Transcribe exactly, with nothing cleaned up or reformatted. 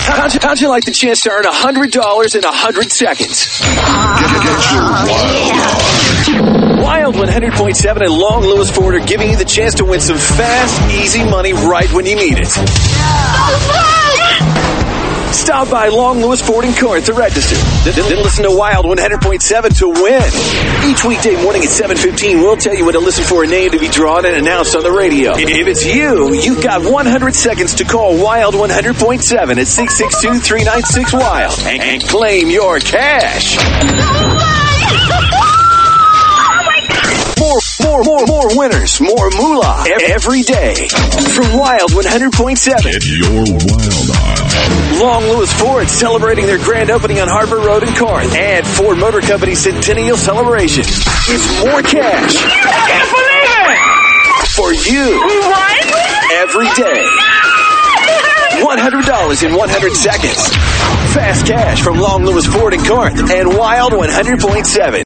How'd you, how'd you like the chance to earn one hundred dollars in one hundred seconds? Get, get your wild on. Wild one hundred point seven and Long Lewis Ford are giving you the chance to win some fast, easy money right when you need it. Stop by Long Lewis Ford in Corinth to register. Then, then listen to Wild one hundred point seven to win. Each weekday morning at seven fifteen, we'll tell you when to listen for a name to be drawn and announced on the radio. If it's you, you've got one hundred seconds to call Wild one hundred point seven at six six two, three nine six, wild and, and claim your cash. More, more, more, more winners, more moolah every day. From Wild one hundred point seven. Get your wild on. Long Lewis Ford celebrating their grand opening on Harbor Road in Corinth. And Ford Motor Company Centennial Celebration. It's more cash. I can't believe it! For you. What? Every day. one hundred dollars in one hundred seconds. Fast cash from Long Lewis Ford in Corinth and Wild one hundred point seven.